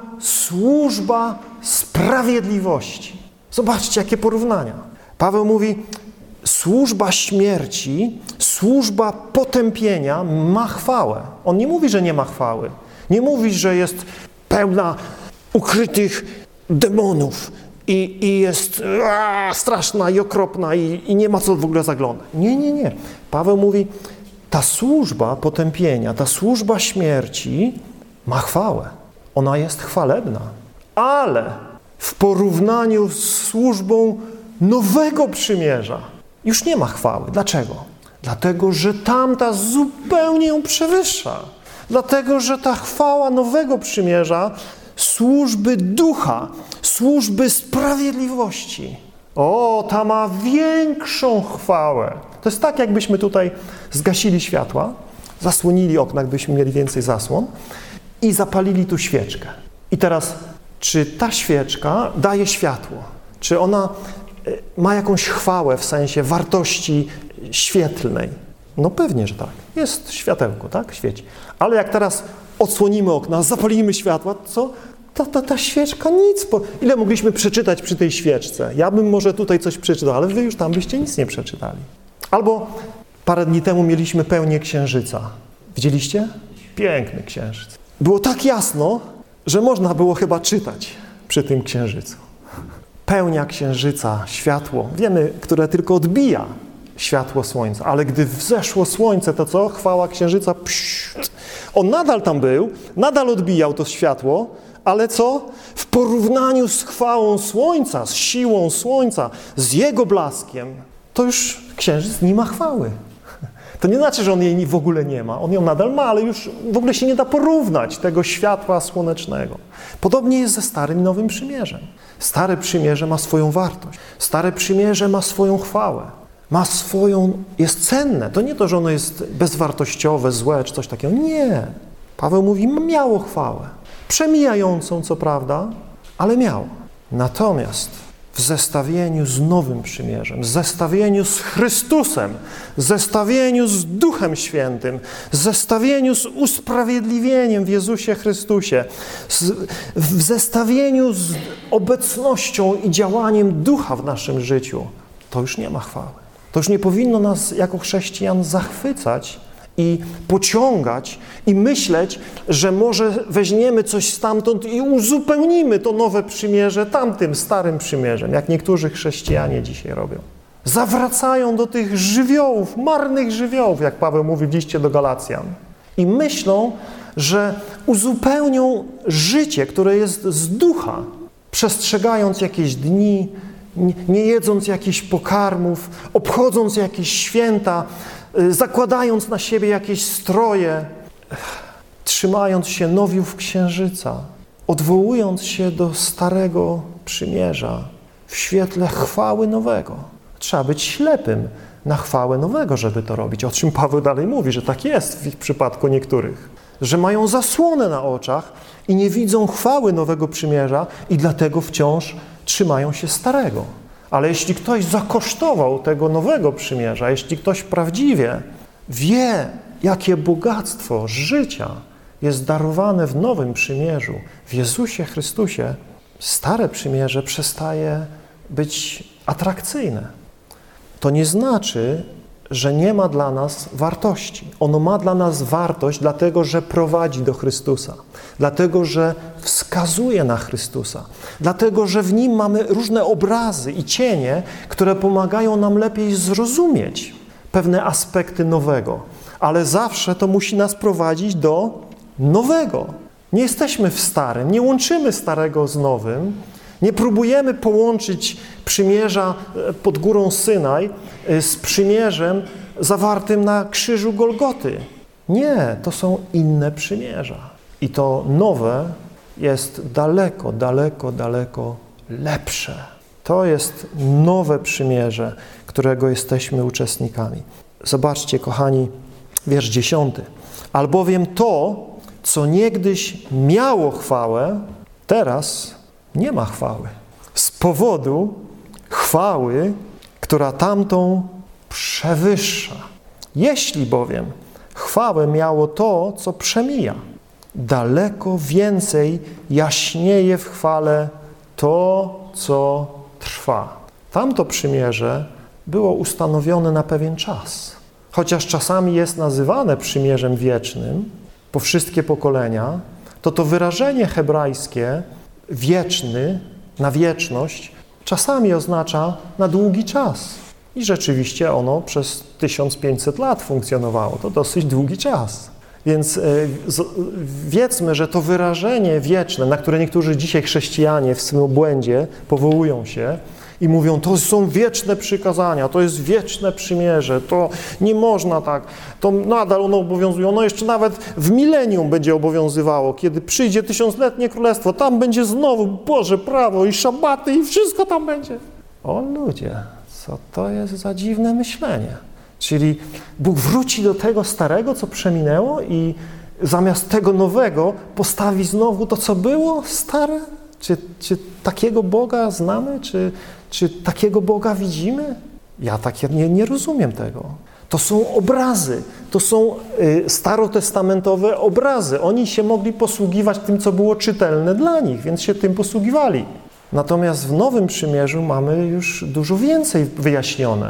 służba sprawiedliwości. Zobaczcie, jakie porównania. Paweł mówi, służba śmierci, służba potępienia ma chwałę. On nie mówi, że nie ma chwały. Nie mówi, że jest pełna ukrytych demonów i, i jest a, straszna i okropna i, i nie ma co w ogóle zaglądać. Nie, nie, nie. Paweł mówi, ta służba potępienia, ta służba śmierci ma chwałę. Ona jest chwalebna. Ale w porównaniu z służbą nowego przymierza już nie ma chwały. Dlaczego? Dlatego, że tamta zupełnie ją przewyższa. Dlatego, że ta chwała nowego przymierza, służby ducha, służby sprawiedliwości, o, ta ma większą chwałę. To jest tak, jakbyśmy tutaj zgasili światła, zasłonili okna, jakbyśmy mieli więcej zasłon i zapalili tu świeczkę. I teraz, czy ta świeczka daje światło? Czy ona ma jakąś chwałę w sensie wartości świetlnej? No pewnie, że tak. Jest światełko, tak? Świeci. Ale jak teraz odsłonimy okna, zapalimy światła, co? Ta, ta, ta świeczka nic. Po... Ile mogliśmy przeczytać przy tej świeczce? Ja bym może tutaj coś przeczytał, ale wy już tam byście nic nie przeczytali. Albo Parę dni temu mieliśmy pełnię księżyca. Widzieliście? Piękny księżyc. Było tak jasno, że można było chyba czytać przy tym księżycu. Pełnia księżyca, światło, wiemy, które tylko odbija światło słońca, ale gdy wzeszło słońce, to co? Chwała księżyca, pszt. On nadal tam był, nadal odbijał to światło, ale co? W porównaniu z chwałą słońca, z siłą słońca, z jego blaskiem, to już księżyc nie ma chwały. To nie znaczy, że on jej w ogóle nie ma. On ją nadal ma, ale już w ogóle się nie da porównać tego światła słonecznego. Podobnie jest ze Starym i Nowym Przymierzem. Stare Przymierze ma swoją wartość. Stare Przymierze ma swoją chwałę. Ma swoją, jest cenne. To nie to, że ono jest bezwartościowe, złe czy coś takiego. Nie. Paweł mówi, miało chwałę. Przemijającą, co prawda, ale miało. Natomiast w zestawieniu z Nowym Przymierzem, w zestawieniu z Chrystusem, w zestawieniu z Duchem Świętym, w zestawieniu z usprawiedliwieniem w Jezusie Chrystusie, z, w zestawieniu z obecnością i działaniem Ducha w naszym życiu, to już nie ma chwały. To już nie powinno nas jako chrześcijan zachwycać i pociągać i myśleć, że może weźmiemy coś stamtąd i uzupełnimy to nowe przymierze tamtym starym przymierzem, jak niektórzy chrześcijanie dzisiaj robią. Zawracają do tych żywiołów, marnych żywiołów, jak Paweł mówi w liście do Galacjan. I myślą, że uzupełnią życie, które jest z ducha, przestrzegając jakieś dni, nie jedząc jakichś pokarmów, obchodząc jakieś święta, zakładając na siebie jakieś stroje, trzymając się nowiów księżyca, odwołując się do starego przymierza w świetle chwały nowego. Trzeba być ślepym na chwałę nowego, żeby to robić. O czym Paweł dalej mówi, że tak jest w ich przypadku niektórych. Że mają zasłonę na oczach i nie widzą chwały nowego przymierza i dlatego wciąż trzymają się starego. Ale jeśli ktoś zakosztował tego nowego przymierza, jeśli ktoś prawdziwie wie, jakie bogactwo życia jest darowane w nowym przymierzu, w Jezusie Chrystusie, stare przymierze przestaje być atrakcyjne. To nie znaczy, że nie ma dla nas wartości. Ono ma dla nas wartość, dlatego że prowadzi do Chrystusa, dlatego że wskazuje na Chrystusa, dlatego że w nim mamy różne obrazy i cienie, które pomagają nam lepiej zrozumieć pewne aspekty nowego. Ale zawsze to musi nas prowadzić do nowego. Nie jesteśmy w starym, nie łączymy starego z nowym, nie próbujemy połączyć przymierza pod górą Synaj z przymierzem zawartym na krzyżu Golgoty. Nie, to są inne przymierza. I to nowe jest daleko, daleko, daleko lepsze. To jest nowe przymierze, którego jesteśmy uczestnikami. Zobaczcie, kochani, wiersz dziesiąty. Albowiem to, co niegdyś miało chwałę, teraz nie ma chwały. Z powodu chwały, która tamtą przewyższa. Jeśli bowiem chwałę miało to, co przemija, daleko więcej jaśnieje w chwale to, co trwa. Tamto przymierze było ustanowione na pewien czas. Chociaż czasami jest nazywane przymierzem wiecznym, po wszystkie pokolenia, to to wyrażenie hebrajskie wieczny, na wieczność, czasami oznacza na długi czas. I rzeczywiście ono przez tysiąc pięćset lat funkcjonowało. To dosyć długi czas. Więc y, z, wiedzmy, że to wyrażenie wieczne, na które niektórzy dzisiaj chrześcijanie w swym obłędzie powołują się i mówią, to są wieczne przykazania, to jest wieczne przymierze, to nie można tak, to nadal ono obowiązuje, ono jeszcze nawet w milenium będzie obowiązywało, kiedy przyjdzie tysiącletnie królestwo, tam będzie znowu Boże prawo i szabaty i wszystko tam będzie. O ludzie, co to jest za dziwne myślenie? Czyli Bóg wróci do tego starego, co przeminęło i zamiast tego nowego postawi znowu to, co było stare? Czy, czy takiego Boga znamy? Czy, czy takiego Boga widzimy? Ja tak nie, nie rozumiem tego. To są obrazy, to są y, starotestamentowe obrazy. Oni się mogli posługiwać tym, co było czytelne dla nich, więc się tym posługiwali. Natomiast w Nowym Przymierzu mamy już dużo więcej wyjaśnione.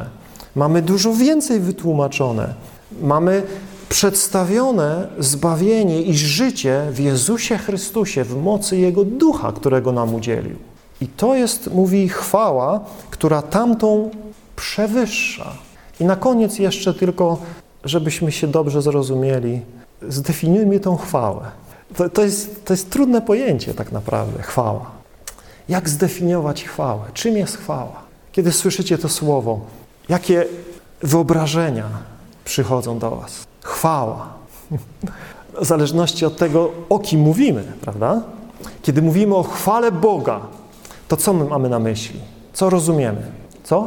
Mamy dużo więcej wytłumaczone. Mamy przedstawione zbawienie i życie w Jezusie Chrystusie, w mocy Jego Ducha, którego nam udzielił. I to jest, mówi, chwała, która tamtą przewyższa. I na koniec jeszcze tylko, żebyśmy się dobrze zrozumieli, zdefiniujmy tą chwałę. To, to, jest, to jest trudne pojęcie tak naprawdę, chwała. Jak zdefiniować chwałę? Czym jest chwała? Kiedy słyszycie to słowo, jakie wyobrażenia przychodzą do was? Chwała. W zależności od tego, o kim mówimy, prawda? Kiedy mówimy o chwale Boga, to co my mamy na myśli? Co rozumiemy? Co?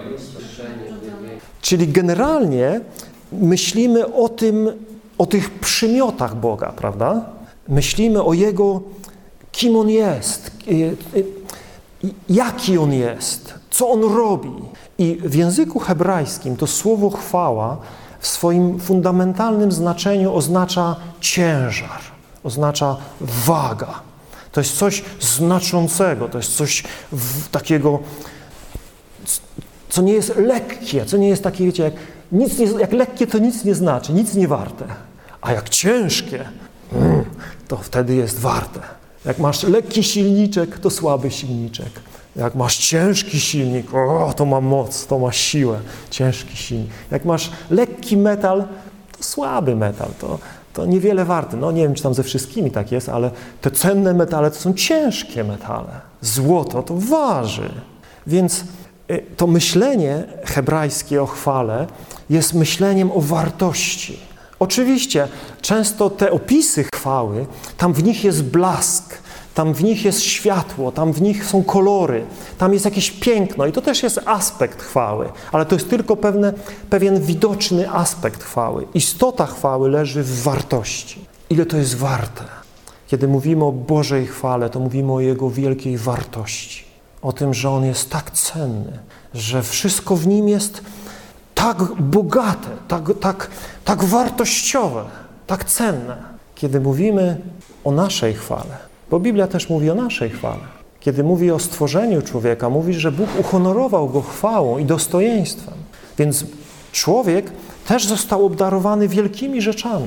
Czyli generalnie myślimy o tym, o tych przymiotach Boga, prawda? Myślimy o Jego, kim On jest, jaki On jest, co On robi. I w języku hebrajskim to słowo chwała w swoim fundamentalnym znaczeniu oznacza ciężar, oznacza waga. To jest coś znaczącego, to jest coś w, takiego, co nie jest lekkie, co nie jest takie, wiecie, jak, nic nie, jak lekkie to nic nie znaczy, nic nie warte. A jak ciężkie, mm, to wtedy jest warte. Jak masz lekki silniczek, to słaby silniczek. Jak masz ciężki silnik, o, to ma moc, to ma siłę, ciężki silnik. Jak masz lekki metal, to słaby metal, to, to niewiele warte. No nie wiem, czy tam ze wszystkimi tak jest, ale te cenne metale to są ciężkie metale. Złoto to waży. Więc to myślenie hebrajskie o chwale jest myśleniem o wartości. Oczywiście często te opisy chwały, tam w nich jest blask, tam w nich jest światło, tam w nich są kolory, tam jest jakieś piękno i to też jest aspekt chwały, ale to jest tylko pewne, pewien widoczny aspekt chwały. Istota chwały leży w wartości. Ile to jest warte? Kiedy mówimy o Bożej chwale, to mówimy o Jego wielkiej wartości. O tym, że On jest tak cenny, że wszystko w Nim jest tak bogate, tak, tak, tak wartościowe, tak cenne. Kiedy mówimy o naszej chwale, bo Biblia też mówi o naszej chwale. Kiedy mówi o stworzeniu człowieka, mówi, że Bóg uhonorował go chwałą i dostojeństwem. Więc człowiek też został obdarowany wielkimi rzeczami.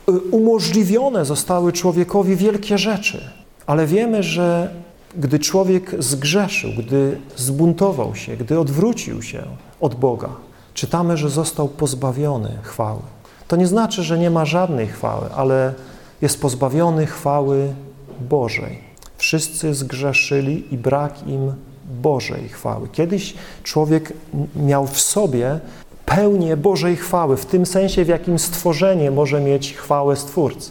Umożliwione zostały człowiekowi wielkie rzeczy. Ale wiemy, że gdy człowiek zgrzeszył, gdy zbuntował się, gdy odwrócił się od Boga, czytamy, że został pozbawiony chwały. To nie znaczy, że nie ma żadnej chwały, ale jest pozbawiony chwały Bożej. Wszyscy zgrzeszyli i brak im Bożej chwały. Kiedyś człowiek miał w sobie pełnię Bożej chwały, w tym sensie, w jakim stworzenie może mieć chwałę Stwórcy.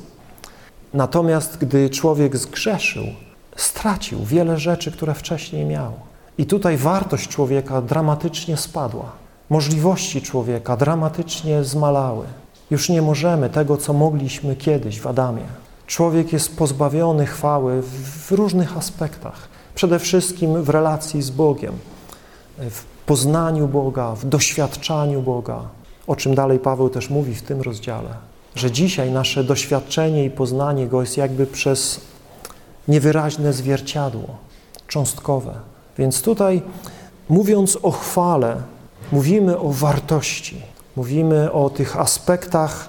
Natomiast gdy człowiek zgrzeszył, stracił wiele rzeczy, które wcześniej miał. I tutaj wartość człowieka dramatycznie spadła. Możliwości człowieka dramatycznie zmalały. Już nie możemy tego, co mogliśmy kiedyś w Adamie. Człowiek jest pozbawiony chwały w różnych aspektach. Przede wszystkim w relacji z Bogiem, w poznaniu Boga, w doświadczaniu Boga, o czym dalej Paweł też mówi w tym rozdziale, że dzisiaj nasze doświadczenie i poznanie Go jest jakby przez niewyraźne zwierciadło, cząstkowe. Więc tutaj, mówiąc o chwale, mówimy o wartości, mówimy o tych aspektach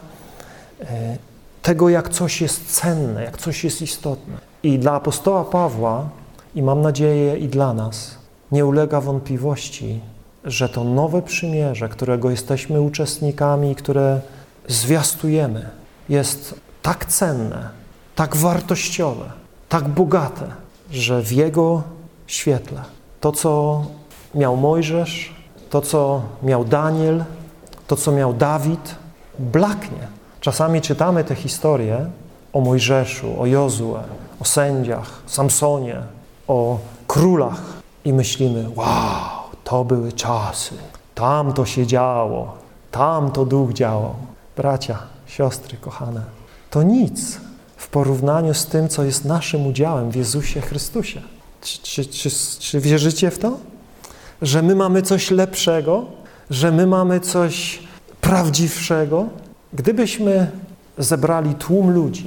tego, jak coś jest cenne, jak coś jest istotne. I dla apostoła Pawła, i mam nadzieję i dla nas, nie ulega wątpliwości, że to nowe przymierze, którego jesteśmy uczestnikami, które zwiastujemy, jest tak cenne, tak wartościowe, tak bogate, że w Jego świetle to, co miał Mojżesz, to, co miał Daniel, to, co miał Dawid, blaknie. Czasami czytamy te historie o Mojżeszu, o Jozue, o sędziach, Samsonie, o królach i myślimy, wow, to były czasy, tam to się działo, tam to Duch działał. Bracia, siostry, kochane, to nic w porównaniu z tym, co jest naszym udziałem w Jezusie Chrystusie. Czy, czy, czy, czy wierzycie w to? Że my mamy coś lepszego, że my mamy coś prawdziwszego? Gdybyśmy zebrali tłum ludzi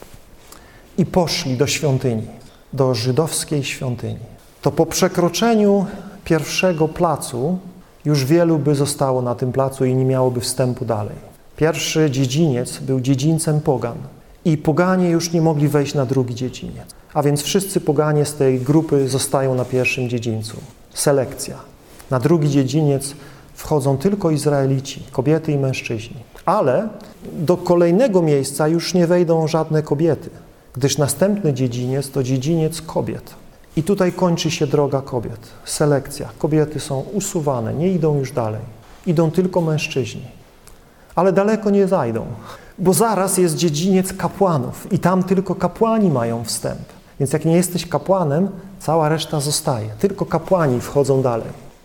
i poszli do świątyni, do żydowskiej świątyni, to po przekroczeniu pierwszego placu już wielu by zostało na tym placu i nie miałoby wstępu dalej. Pierwszy dziedziniec był dziedzińcem pogan i poganie już nie mogli wejść na drugi dziedziniec. A więc wszyscy poganie z tej grupy zostają na pierwszym dziedzińcu. Selekcja. Na drugi dziedziniec wchodzą tylko Izraelici, kobiety i mężczyźni. Ale do kolejnego miejsca już nie wejdą żadne kobiety, gdyż następny dziedziniec to dziedziniec kobiet. I tutaj kończy się droga kobiet. Selekcja. Kobiety są usuwane, nie idą już dalej. Idą tylko mężczyźni. Ale daleko nie zajdą, bo zaraz jest dziedziniec kapłanów i tam tylko kapłani mają wstęp. Więc jak nie jesteś kapłanem, cała reszta zostaje. Tylko kapłani wchodzą dalej.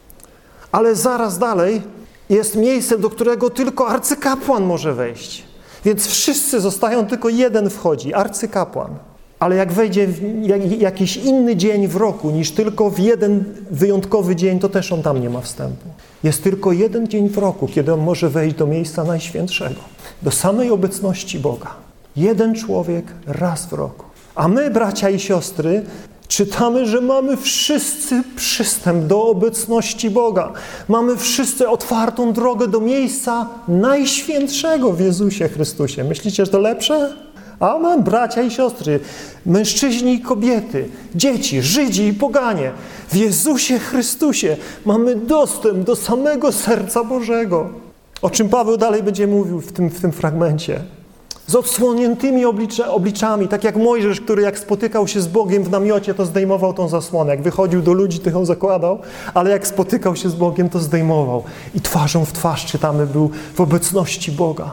Ale zaraz dalej jest miejsce, do którego tylko arcykapłan może wejść. Więc wszyscy zostają, tylko jeden wchodzi, arcykapłan. Ale jak wejdzie w jakiś inny dzień w roku niż tylko w jeden wyjątkowy dzień, to też on tam nie ma wstępu. Jest tylko jeden dzień w roku, kiedy on może wejść do miejsca najświętszego, do samej obecności Boga. Jeden człowiek raz w roku. A my, bracia i siostry, czytamy, że mamy wszyscy przystęp do obecności Boga. Mamy wszyscy otwartą drogę do miejsca najświętszego w Jezusie Chrystusie. Myślicie, że to lepsze? Amen, bracia i siostry, mężczyźni i kobiety, dzieci, Żydzi i poganie. W Jezusie Chrystusie mamy dostęp do samego serca Bożego. O czym Paweł dalej będzie mówił w tym, w tym fragmencie. Z odsłoniętymi oblicza, obliczami, tak jak Mojżesz, który jak spotykał się z Bogiem w namiocie, to zdejmował tą zasłonę. Jak wychodził do ludzi, to ją zakładał, ale jak spotykał się z Bogiem, to zdejmował. I twarzą w twarz czytamy, był w obecności Boga.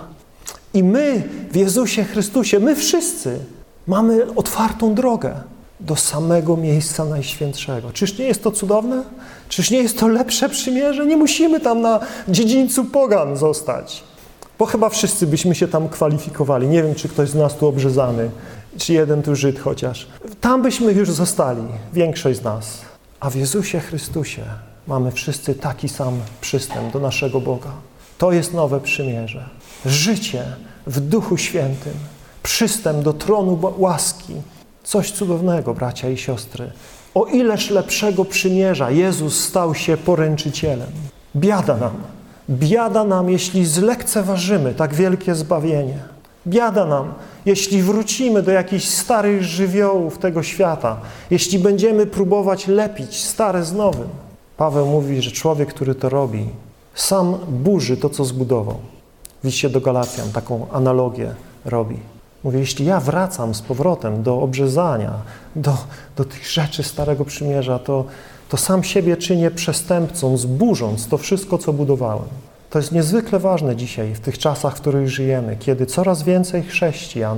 I my w Jezusie Chrystusie, my wszyscy mamy otwartą drogę do samego miejsca najświętszego. Czyż nie jest to cudowne? Czyż nie jest to lepsze przymierze? Nie musimy tam na dziedzińcu pogan zostać. Bo chyba wszyscy byśmy się tam kwalifikowali. Nie wiem, czy ktoś z nas tu obrzezany, czy jeden tu Żyd chociaż. Tam byśmy już zostali, większość z nas. A w Jezusie Chrystusie mamy wszyscy taki sam przystęp do naszego Boga. To jest nowe przymierze. Życie w Duchu Świętym, przystęp do tronu łaski. Coś cudownego, bracia i siostry. O ileż lepszego przymierza Jezus stał się poręczycielem. Biada nam, biada nam, jeśli zlekceważymy tak wielkie zbawienie. Biada nam, jeśli wrócimy do jakichś starych żywiołów tego świata, jeśli będziemy próbować lepić stare z nowym. Paweł mówi, że człowiek, który to robi, sam burzy to, co zbudował. W liście do Galacjan taką analogię robi. Mówi, jeśli ja wracam z powrotem do obrzezania, do, do tych rzeczy Starego Przymierza, to, to sam siebie czynię przestępcą, zburząc to wszystko, co budowałem. To jest niezwykle ważne dzisiaj, w tych czasach, w których żyjemy, kiedy coraz więcej chrześcijan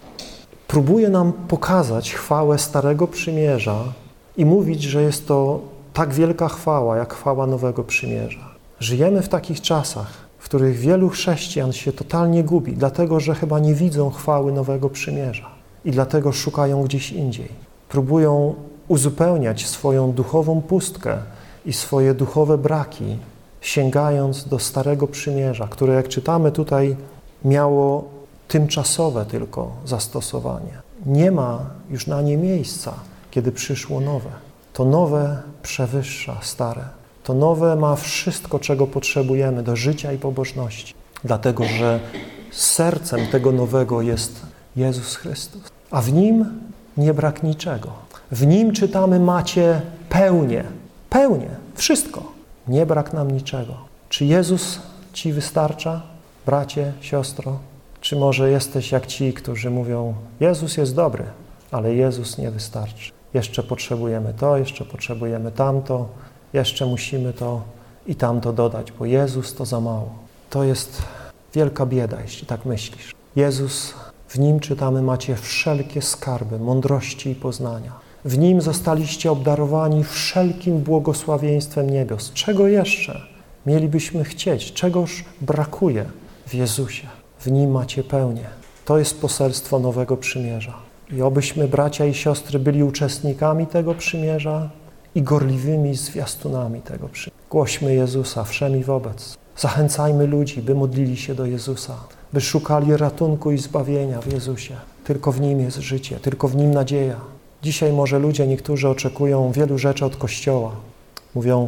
próbuje nam pokazać chwałę Starego Przymierza i mówić, że jest to tak wielka chwała, jak chwała Nowego Przymierza. Żyjemy w takich czasach, w których wielu chrześcijan się totalnie gubi, dlatego że chyba nie widzą chwały Nowego Przymierza i dlatego szukają gdzieś indziej. Próbują uzupełniać swoją duchową pustkę i swoje duchowe braki, sięgając do Starego Przymierza, które, jak czytamy tutaj, miało tymczasowe tylko zastosowanie. Nie ma już na nie miejsca, kiedy przyszło nowe. To nowe przewyższa stare. To nowe ma wszystko, czego potrzebujemy do życia i pobożności. Dlatego, że sercem tego nowego jest Jezus Chrystus. A w Nim nie brak niczego. W Nim, czytamy, macie pełnię. Pełnię. Wszystko. Nie brak nam niczego. Czy Jezus Ci wystarcza, bracie, siostro? Czy może jesteś jak ci, którzy mówią, Jezus jest dobry, ale Jezus nie wystarczy. Jeszcze potrzebujemy to, jeszcze potrzebujemy tamto, jeszcze musimy to i tamto dodać, bo Jezus to za mało. To jest wielka bieda, jeśli tak myślisz. Jezus, w Nim, czytamy, macie wszelkie skarby, mądrości i poznania. W Nim zostaliście obdarowani wszelkim błogosławieństwem niebios. Czego jeszcze mielibyśmy chcieć? Czegoż brakuje w Jezusie? W Nim macie pełnię. To jest poselstwo Nowego Przymierza. I obyśmy, bracia i siostry, byli uczestnikami tego przymierza i gorliwymi zwiastunami tego przymierza. Głośmy Jezusa wszem i wobec. Zachęcajmy ludzi, by modlili się do Jezusa, by szukali ratunku i zbawienia w Jezusie. Tylko w Nim jest życie, tylko w Nim nadzieja. Dzisiaj może ludzie, niektórzy oczekują wielu rzeczy od Kościoła. Mówią,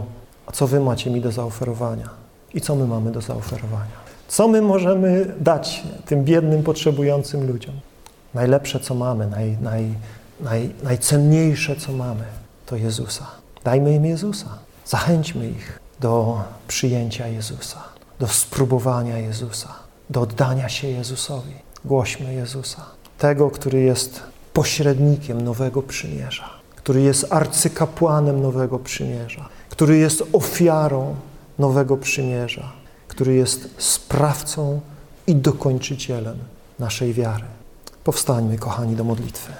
A co wy macie mi do zaoferowania? I co my mamy do zaoferowania? Co my możemy dać tym biednym, potrzebującym ludziom? Najlepsze, co mamy, naj, naj, naj, najcenniejsze, co mamy, to Jezusa. Dajmy im Jezusa. Zachęćmy ich do przyjęcia Jezusa, do spróbowania Jezusa, do oddania się Jezusowi. Głośmy Jezusa, tego, który jest pośrednikiem nowego przymierza, który jest arcykapłanem nowego przymierza, który jest ofiarą nowego przymierza, który jest sprawcą i dokończycielem naszej wiary. Powstańmy, kochani, do modlitwy.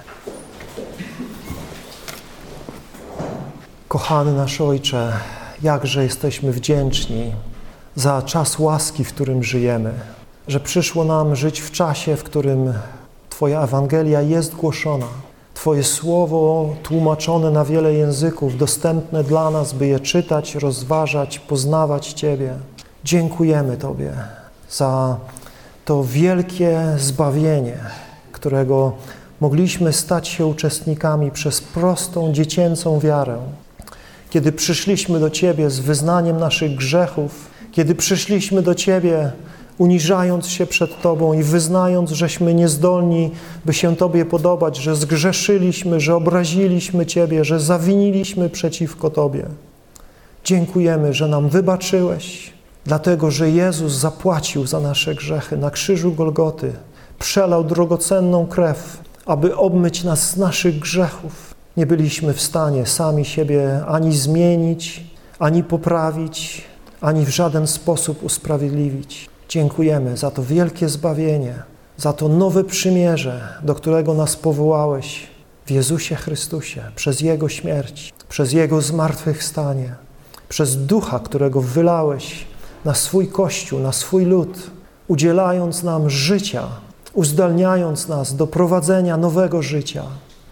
Kochany nasz Ojcze, jakże jesteśmy wdzięczni za czas łaski, w którym żyjemy, że przyszło nam żyć w czasie, w którym Twoja Ewangelia jest głoszona, Twoje Słowo tłumaczone na wiele języków, dostępne dla nas, by je czytać, rozważać, poznawać Ciebie. Dziękujemy Tobie za to wielkie zbawienie, którego mogliśmy stać się uczestnikami przez prostą, dziecięcą wiarę. Kiedy przyszliśmy do Ciebie z wyznaniem naszych grzechów, kiedy przyszliśmy do Ciebie uniżając się przed Tobą i wyznając, żeśmy niezdolni, by się Tobie podobać, że zgrzeszyliśmy, że obraziliśmy Ciebie, że zawiniliśmy przeciwko Tobie. Dziękujemy, że nam wybaczyłeś, dlatego że Jezus zapłacił za nasze grzechy na krzyżu Golgoty, przelał drogocenną krew, aby obmyć nas z naszych grzechów. Nie byliśmy w stanie sami siebie ani zmienić, ani poprawić, ani w żaden sposób usprawiedliwić. Dziękujemy za to wielkie zbawienie, za to nowe przymierze, do którego nas powołałeś w Jezusie Chrystusie, przez Jego śmierć, przez Jego zmartwychwstanie, przez Ducha, którego wylałeś na swój Kościół, na swój lud, udzielając nam życia, uzdalniając nas do prowadzenia nowego życia,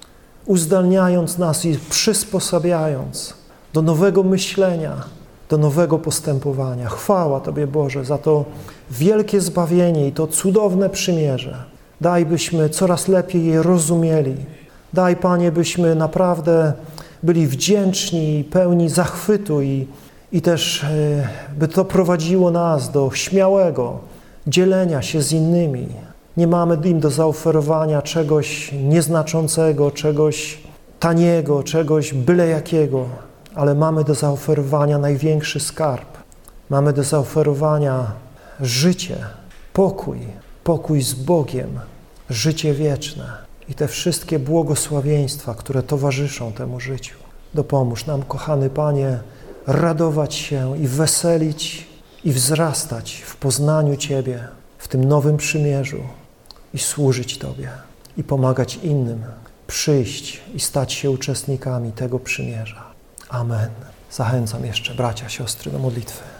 uzdalniając nas i przysposabiając do nowego myślenia, do nowego postępowania. Chwała Tobie, Boże, za to wielkie zbawienie i to cudowne przymierze. Daj, byśmy coraz lepiej je rozumieli. Daj, Panie, byśmy naprawdę byli wdzięczni i pełni zachwytu i, i też by to prowadziło nas do śmiałego dzielenia się z innymi. Nie mamy im do zaoferowania czegoś nieznaczącego, czegoś taniego, czegoś byle jakiego, ale mamy do zaoferowania największy skarb. Mamy do zaoferowania życie, pokój, pokój z Bogiem, życie wieczne i te wszystkie błogosławieństwa, które towarzyszą temu życiu. Dopomóż nam, kochany Panie, radować się i weselić i wzrastać w poznaniu Ciebie, w tym nowym przymierzu i służyć Tobie i pomagać innym przyjść i stać się uczestnikami tego przymierza. Amen. Zachęcam jeszcze bracia, siostry do modlitwy.